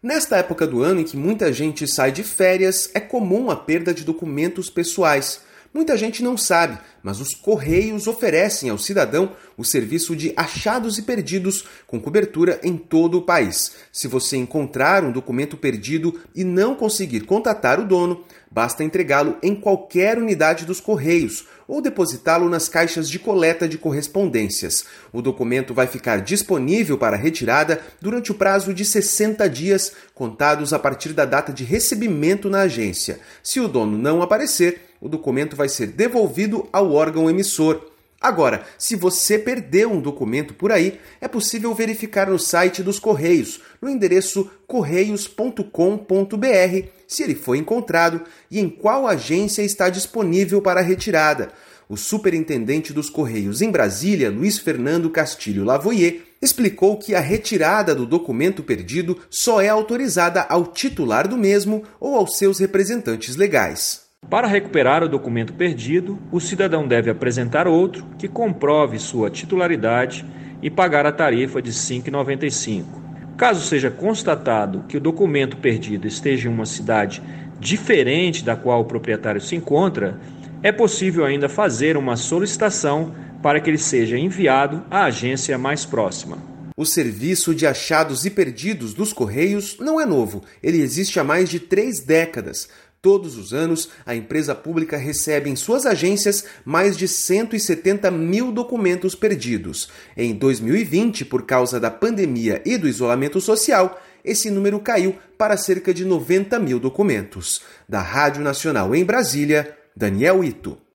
Nesta época do ano em que muita gente sai de férias, é comum a perda de documentos pessoais. Muita gente não sabe, mas os Correios oferecem ao cidadão o serviço de achados e perdidos com cobertura em todo o país. Se você encontrar um documento perdido e não conseguir contatar o dono, basta entregá-lo em qualquer unidade dos Correios ou depositá-lo nas caixas de coleta de correspondências. O documento vai ficar disponível para retirada durante o prazo de 60 dias, contados a partir da data de recebimento na agência. Se o dono não aparecer, o documento vai ser devolvido ao órgão emissor. Agora, se você perdeu um documento por aí, é possível verificar no site dos Correios, no endereço correios.com.br, se ele foi encontrado e em qual agência está disponível para a retirada. O superintendente dos Correios em Brasília, Luiz Fernando Castilho Lavoyer, explicou que a retirada do documento perdido só é autorizada ao titular do mesmo ou aos seus representantes legais. Para recuperar o documento perdido, o cidadão deve apresentar outro que comprove sua titularidade e pagar a tarifa de R$ 5,95. Caso seja constatado que o documento perdido esteja em uma cidade diferente da qual o proprietário se encontra, é possível ainda fazer uma solicitação para que ele seja enviado à agência mais próxima. O serviço de achados e perdidos dos Correios não é novo, ele existe há mais de 3 décadas. Todos os anos, a empresa pública recebe em suas agências mais de 170 mil documentos perdidos. Em 2020, por causa da pandemia e do isolamento social, esse número caiu para cerca de 90 mil documentos. Da Rádio Nacional em Brasília, Daniel Ito.